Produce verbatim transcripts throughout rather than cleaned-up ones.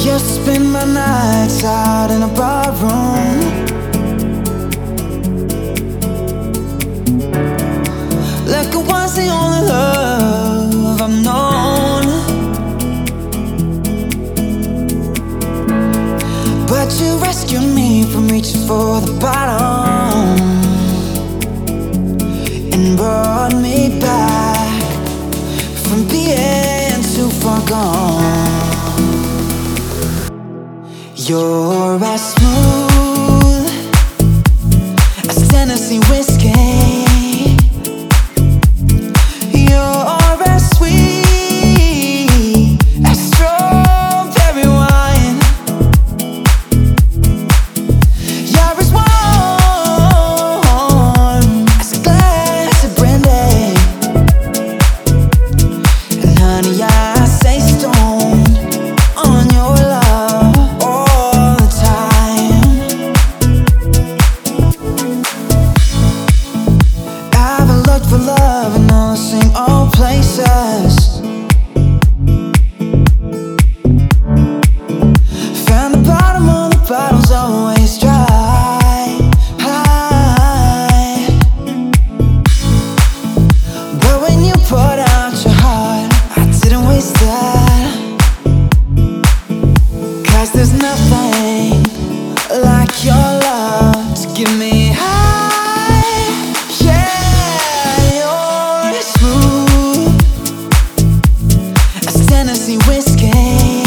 You spend my nights out in a bar room, like it was the only love I've known. But you rescued me from reaching for the bottom and brought me back from being too far gone. You're as smooth as Tennessee whiskey. You're as sweet as strawberry wine. You're as warm as a glass of brandy. And honey, I stay stoned on your love all the time. I've looked for love in all the same old places. Found the bottom of the bottle's always dry. But when you poured out your heart, I didn't waste that. 'Cause there's nothing like your love to give me high. Yeah, you're as smooth as Tennessee whiskey.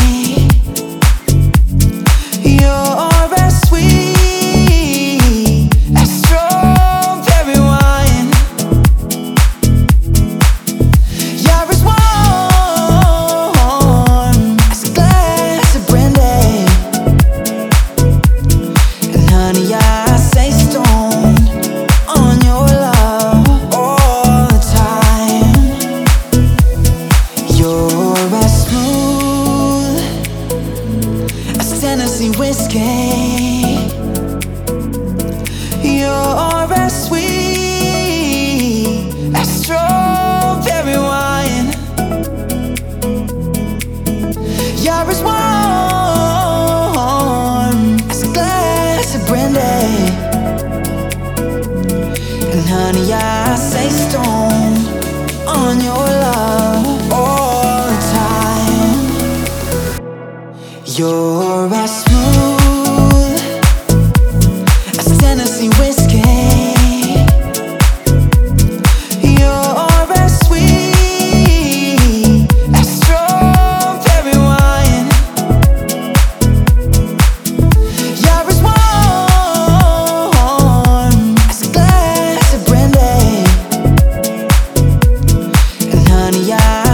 You're as sweet as strawberry wine. You're as warm as a glass of brandy. And honey, I stay stoned on your love all the time. You're as smooth as Tennessee whiskey. You're as sweet as strawberry wine. You're as warm as a glass of brandy. And honey, I stay stoned on your love all the time. You're as smooth as Tennessee whiskey. You're as sweet as strawberry wine. You're as warm as a glass of brandy. And honey, I